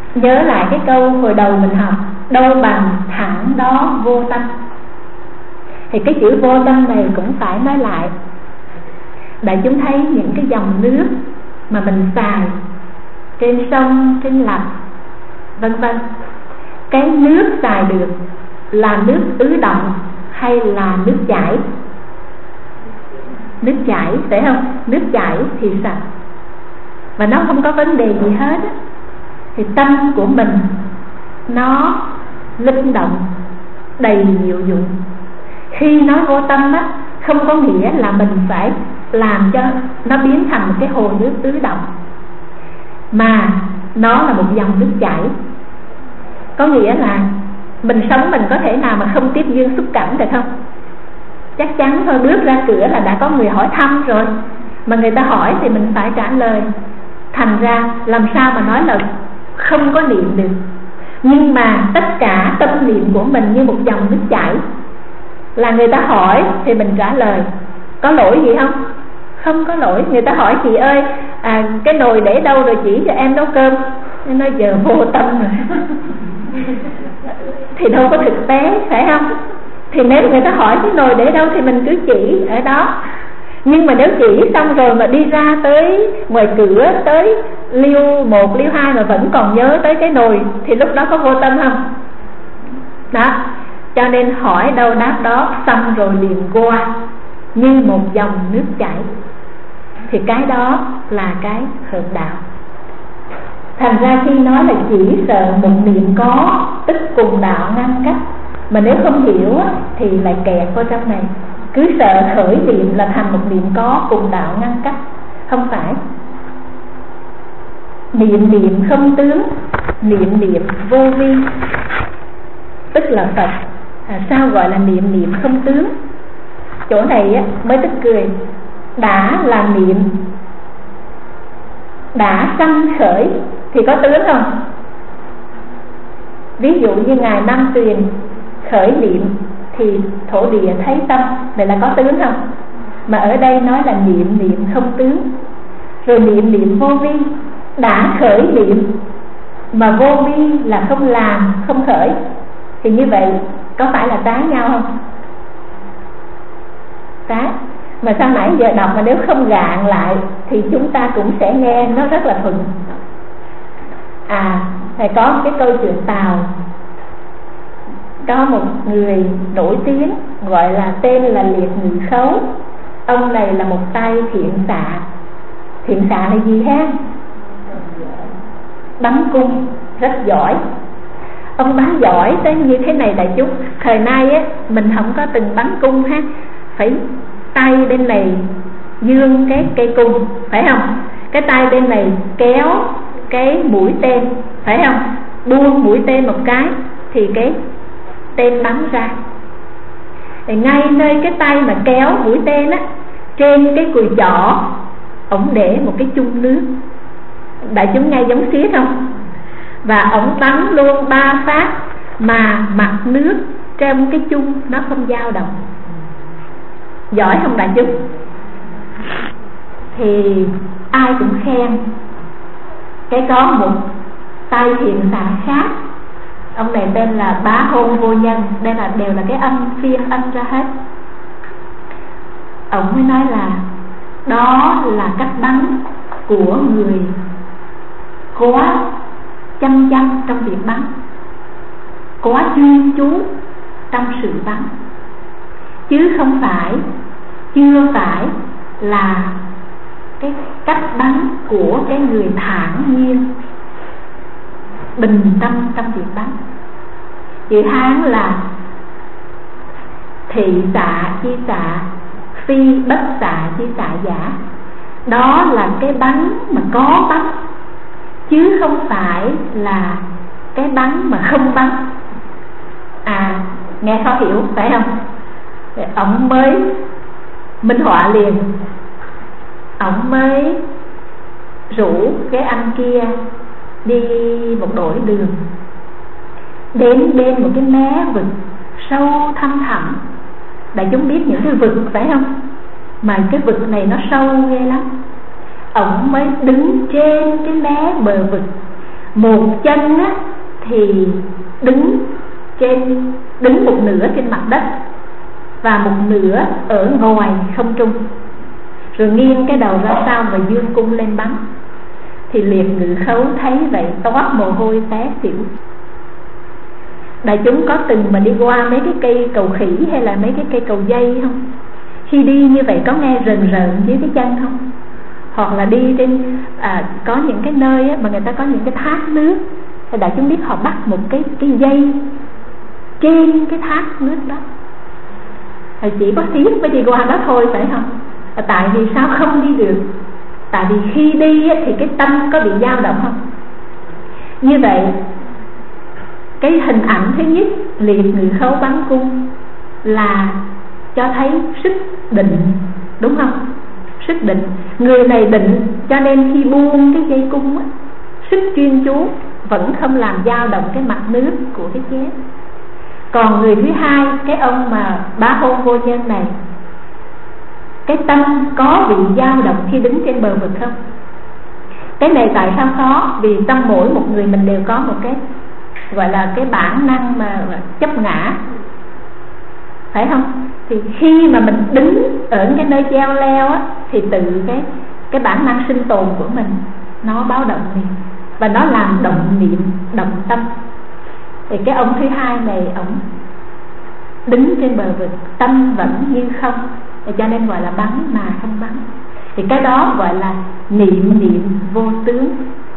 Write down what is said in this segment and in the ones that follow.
Nhớ lại cái câu hồi đầu mình học, đâu bằng thẳng đó vô tâm. Thì cái chữ vô tâm này cũng phải nói lại. Đại chúng thấy những cái dòng nước mà mình xài trên sông, trên lạch, vân vân, cái nước xài được là nước ứ động hay là nước chảy? Nước chảy, phải không? Nước chảy thì sạch và nó không có vấn đề gì hết. Thì tâm của mình nó linh động, đầy diệu dụng. Khi nói vô tâm á, không có nghĩa là mình phải làm cho nó biến thành một cái hồ nước ứ động, mà nó là một dòng nước chảy. Có nghĩa là mình sống mình có thể nào mà không tiếp duyên xúc cảm được không? Chắc chắn thôi, bước ra cửa là đã có người hỏi thăm rồi, mà người ta hỏi thì mình phải trả lời. Thành ra làm sao mà nói là không có niệm được. Nhưng mà tất cả tâm niệm của mình như một dòng nước chảy, là người ta hỏi thì mình trả lời. Có lỗi gì không? Không có lỗi. Người ta hỏi chị ơi, cái nồi để đâu rồi chỉ cho em nấu cơm. Em nói giờ vô tâm rồi thì đâu có thực tế, phải không? Thì nếu người ta hỏi cái nồi để đâu thì mình cứ chỉ ở đó. Nhưng mà nếu chỉ xong rồi mà đi ra tới ngoài cửa, tới liêu 1, liêu 2 mà vẫn còn nhớ tới cái nồi, thì lúc đó có vô tâm không? Đó, cho nên hỏi đâu đáp đó, xong rồi liền qua như một dòng nước chảy. Thì cái đó là cái hợp đạo. Thành ra khi nói là chỉ sợ một niệm có, tức cùng đạo ngăn cách, mà nếu không hiểu thì lại kẹt vào trong này. Cứ sợ khởi niệm là thành một niệm có cùng đạo ngăn cách. Không phải. Niệm niệm không tướng, niệm niệm vô vi, tức là Phật. Sao gọi là niệm niệm không tướng? Chỗ này mới tức cười. Đã là niệm, đã sanh khởi thì có tướng không? Ví dụ như Ngài Nam Tuyền khởi niệm thì thổ địa thấy tâm, này là có tướng không? Mà ở đây nói là niệm niệm không tướng. Rồi niệm niệm vô vi, đã khởi niệm mà vô vi là không làm, không khởi, thì như vậy có phải là trái nhau không? Trái. Mà sao nãy giờ đọc mà nếu không gạn lại thì chúng ta cũng sẽ nghe nó rất là thuận. Thầy có một cái câu chuyện Tàu. Có một người nổi tiếng gọi là tên là Liệt Nhị Khấu. Ông này là một tay thiện xạ. Thiện xạ là gì ha? Bắn cung rất giỏi. Ông bắn giỏi tới như thế này đại chúng. Thời nay mình không có từng bắn cung ha, phải tay bên này dương cái cây cung, phải không? Cái tay bên này kéo cái mũi tên, phải không? Buông mũi tên một cái thì cái tên bắn ra. Thì ngay nơi cái tay mà kéo mũi tên trên cái cùi chỏ ổng để một cái chung nước. Đại chúng nghe giống xiết không? Và ổng bắn luôn 3 phát mà mặt nước trong cái chung nó không dao động. Giỏi không đại chúng? Thì ai cũng khen. Cái có một tay thiện xạ khác, ông này tên là Bá Hôn Vô Nhân. Đây là đều là cái âm phiên âm ra hết. Ông mới nói là đó là cách bắn của người quá chăm trong việc bắn, quá chuyên chú trong sự bắn, chứ không phải, chưa phải là cái cách bắn của cái người thản nhiên bình tâm trong việc bắn. Chữ Hán là thị xạ chi xạ, phi bất xạ chi xạ giả. Đó là cái bắn mà có bắn, chứ không phải là cái bắn mà không bắn. Nghe khó hiểu phải không? Ông mới minh họa liền. Ông mới rủ cái anh kia đi một đổi đường, đến bên một cái mé vực sâu thăm thẳm. Đại chúng biết những cái vực phải không? Mà cái vực này nó sâu ghê lắm. Ông mới đứng trên cái mé bờ vực, Một chân á, thì đứng một nửa trên mặt đất và một nửa ở ngoài không trung, rồi nghiêng cái đầu ra sau và dương cung lên bắn. Thì Liệt Ngự Khấu thấy vậy toát mồ hôi té xỉu. Đại chúng có từng mà đi qua mấy cái cây cầu khỉ hay là mấy cái cây cầu dây không? Khi đi như vậy có nghe rờn rợn dưới cái chân không? Hoặc là đi trên có những cái nơi á, mà người ta có những cái thác nước, thì đại chúng biết họ bắt một cái dây trên cái thác nước đó, thì chỉ có xiết mới đi qua đó thôi, phải không? Tại vì sao không đi được? Tại vì khi đi á, thì cái tâm có bị dao động không? Như vậy cái hình ảnh thứ nhất Liệt Ngự Khấu bắn cung là cho thấy sức định, đúng không? Sức định, người này định cho nên khi buông cái dây cung á, sức chuyên chú vẫn không làm dao động cái mặt nước của cái chén. Còn người thứ hai, cái ông mà Bá Hôn Vô Nhân này, cái tâm có bị dao động khi đứng trên bờ vực không? Cái này tại sao khó? Vì trong mỗi một người mình đều có một cái gọi là cái bản năng mà chấp ngã, phải không? Thì khi mà mình đứng ở cái nơi treo leo á, thì tự cái bản năng sinh tồn của mình nó báo động liền, và nó làm động niệm, động tâm. Thì cái ông thứ hai này, ông đứng trên bờ vực, tâm vẫn như không, cho nên gọi là bắn mà không bắn. Thì cái đó gọi là niệm vô tướng.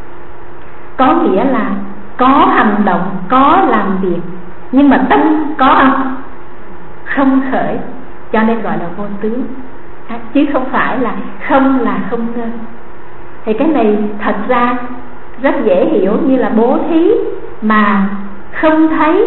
Có nghĩa là có hành động, có làm việc, nhưng mà tâm có không? Không khởi, cho nên gọi là vô tướng, chứ không phải là không ngơ. Thì cái này thật ra rất dễ hiểu, như là bố thí mà không thấy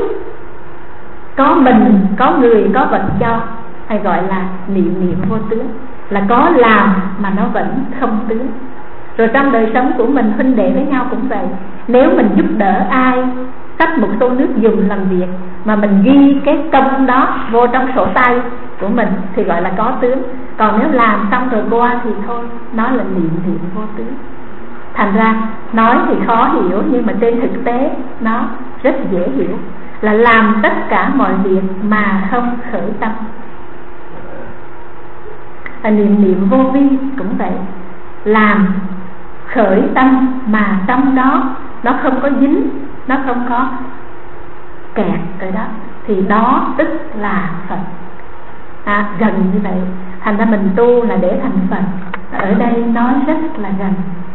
có mình, có người, có vật cho, hay gọi là niệm vô tướng, là có làm mà nó vẫn không tướng. Rồi trong đời sống của mình huynh đệ với nhau cũng vậy. Nếu mình giúp đỡ ai, xách một xô nước dùng làm việc, mà mình ghi cái công đó vô trong sổ tay của mình thì gọi là có tướng. Còn nếu làm xong rồi qua thì thôi, nó là niệm vô tướng. Thành ra nói thì khó hiểu, nhưng mà trên thực tế nó rất dễ hiểu, là làm tất cả mọi việc mà không khởi tâm. Niệm vô vi cũng vậy, làm khởi tâm mà tâm đó nó không có dính, nó không có kẹt ở đó, thì đó tức là Phật. Gần như vậy. Thành ra mình tu là để thành Phật. Ở đây nói rất là gần.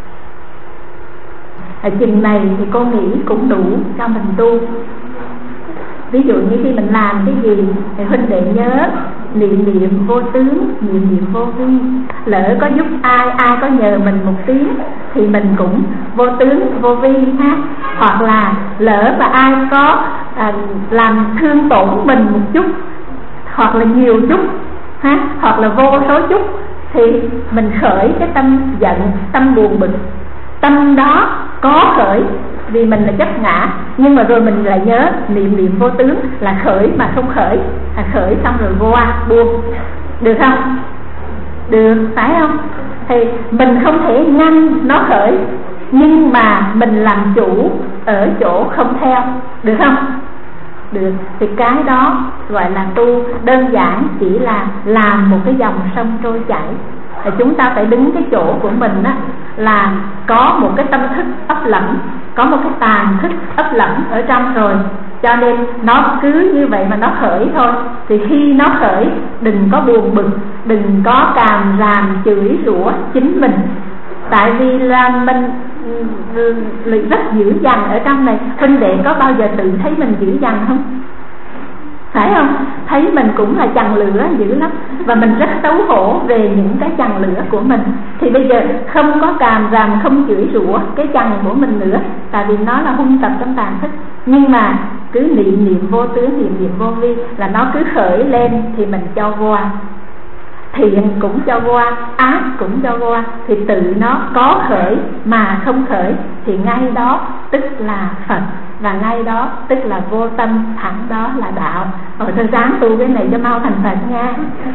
Chừng này thì cô nghĩ cũng đủ cho mình tu. Ví dụ như khi mình làm cái gì thì huynh đệ nhớ niệm vô tướng, niệm vô vi. Lỡ có giúp ai, ai có nhờ mình một tiếng thì mình cũng vô tướng vô vi ha. Hoặc là lỡ mà ai có làm thương tổn mình một chút, hoặc là nhiều chút ha, hoặc là vô số chút, thì mình khởi cái tâm giận, tâm buồn bực. Tâm đó có khởi vì mình là chấp ngã, nhưng mà rồi mình lại nhớ niệm vô tướng là khởi mà không khởi, khởi xong rồi qua buông. Được không? Được, phải không? Thì mình không thể ngăn nó khởi, nhưng mà mình làm chủ ở chỗ không theo. Được không? Được. Thì cái đó gọi là tu. Đơn giản chỉ là làm một cái dòng sông trôi chảy. Thì chúng ta phải đứng cái chỗ của mình á, là có một cái tâm thức ấp lẫm, có một cái tàn thức ấp lẫm ở trong rồi, cho nên nó cứ như vậy mà nó khởi thôi. Thì khi nó khởi, đừng có buồn bực, đừng có càm ràm chửi rủa chính mình, tại vì là mình rất dữ dằn ở trong này. Huynh đệ có bao giờ tự thấy mình dữ dằn không? Phải không? Thấy mình cũng là chằn lửa dữ lắm, và mình rất xấu hổ về những cái chằn lửa của mình. Thì bây giờ không có càm ràm, không chửi rủa cái chằn của mình nữa, tại vì nó là hung tập trong tàn thức. Nhưng mà cứ niệm vô tướng, niệm vô vi, là nó cứ khởi lên thì mình cho qua. Thiện cũng cho qua, ác cũng cho qua, thì tự nó có khởi mà không khởi, thì ngay đó tức là Phật, và ngay đó tức là vô tâm, thẳng đó là đạo. Rồi tôi ráng tu cái này cho mau thành Phật nha.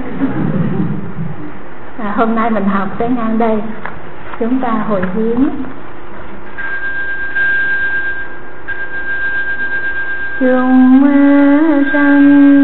Hôm nay mình học tới ngang đây, chúng ta hồi hướng. chúng sanh